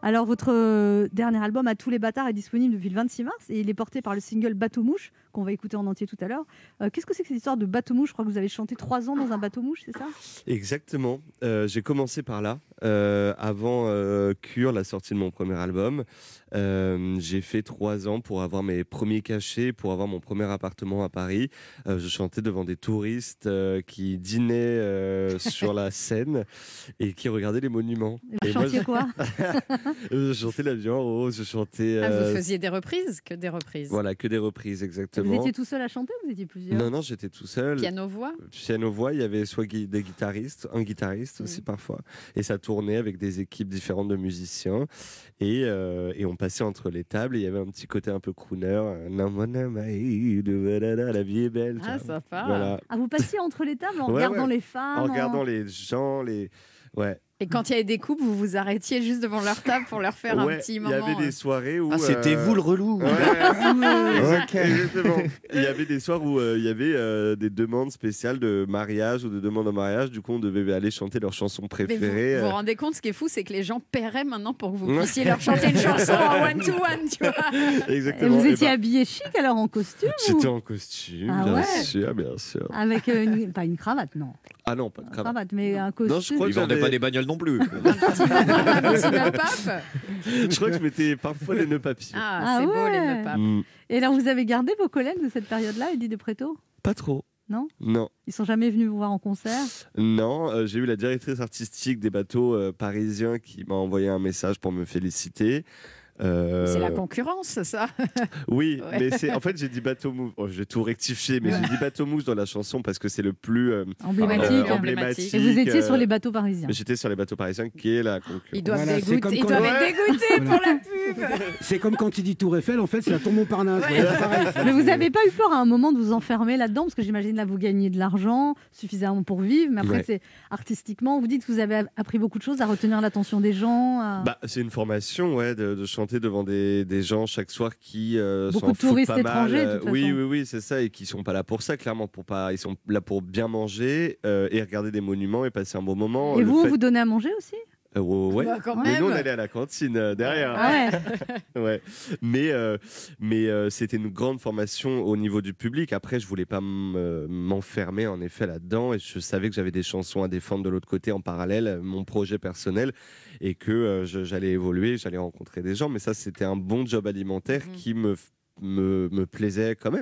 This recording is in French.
Alors, votre dernier album, À tous les bâtards, est disponible depuis le 26 mars et il est porté par le single Bateau-mouche, qu'on va écouter en entier tout à l'heure. Qu'est-ce que c'est que cette histoire de bateau-mouche? Je crois que vous avez chanté 3 ans dans un bateau-mouche, c'est ça? Exactement. J'ai commencé par là. Avant Cure, la sortie de mon premier album, j'ai fait 3 ans pour avoir mes premiers cachets, pour avoir mon premier appartement à Paris. Je chantais devant des touristes qui dînaient sur la Seine et qui regardaient les monuments. Vous chantiez quoi? Je chantais L'avion en rose, je chantais... Vous faisiez des reprises? Que des reprises? Voilà, que des reprises, exactement. Vous étiez tout seul à chanter ou vous étiez plusieurs? Non, j'étais tout seul. Piano-voix? Piano-voix, il y avait soit des guitaristes, un guitariste aussi parfois. Et ça tournait avec des équipes différentes de musiciens. Et on passait entre les tables et il y avait un petit côté un peu crooner. La vie est belle. Ah, sympa. Voilà. Ah, vous passiez entre les tables en regardant les femmes? En regardant les gens, Ouais. Et quand il y avait des couples, vous vous arrêtiez juste devant leur table pour leur faire un petit moment. Il y avait des soirées où... Ah, c'était vous le relou. Exactement. Il y avait des soirs où il y avait des demandes spéciales de mariage ou de demandes en mariage. Du coup, on devait aller chanter leurs chansons préférées. Vous vous rendez compte, ce qui est fou, c'est que les gens paieraient maintenant pour que vous puissiez leur chanter une chanson en one-to-one, tu vois. Exactement. Et vous étiez habillé chic alors, en costume? J'étais en costume, bien sûr. Avec pas une cravate, non. Ah non, pas de cravate. Mais un costume. Non, je crois Ils vendaient pas des bagnoles non plus. Je crois que je mettais parfois les nœuds papillons. Ah, c'est beau les nœuds papillons. Et alors, vous avez gardé vos collègues de cette période-là, Eddie de Pretto? Pas trop. Non? Non. Ils sont jamais venus vous voir en concert? Non, j'ai eu la directrice artistique des bateaux parisiens qui m'a envoyé un message pour me féliciter. C'est la concurrence, ça. Oui, mais en fait j'ai dit bateau mouche. Oh, je vais tout rectifier, mais j'ai dit bateau mouche dans la chanson parce que c'est le plus emblématique. Et vous étiez sur les bateaux parisiens. J'étais sur les bateaux parisiens, qui est la concurrence. Ils doivent être dégoûtés pour la pub. C'est comme quand il dit Tour Eiffel, en fait, c'est la Tour Montparnasse. Mais vous n'avez pas eu peur à un moment de vous enfermer là-dedans? Parce que j'imagine là, vous gagnez de l'argent suffisamment pour vivre, mais après, c'est artistiquement, vous dites que vous avez appris beaucoup de choses, à retenir l'attention des gens. C'est une formation, de chanter devant des gens chaque soir qui beaucoup de touristes étrangers, de toute façon. Oui, c'est ça, et qui sont pas là pour ça, clairement, ils sont là pour bien manger et regarder des monuments et passer un bon moment. Et vous donnez à manger aussi? Ouais. Quand mais même. nous on allait à la cantine derrière. Ah ouais. Mais c'était une grande formation au niveau du public. Après, je voulais pas m'enfermer en effet là-dedans, et je savais que j'avais des chansons à défendre de l'autre côté en parallèle, mon projet personnel, et que j'allais évoluer, j'allais rencontrer des gens. Mais ça, c'était un bon job alimentaire qui me plaisait quand même.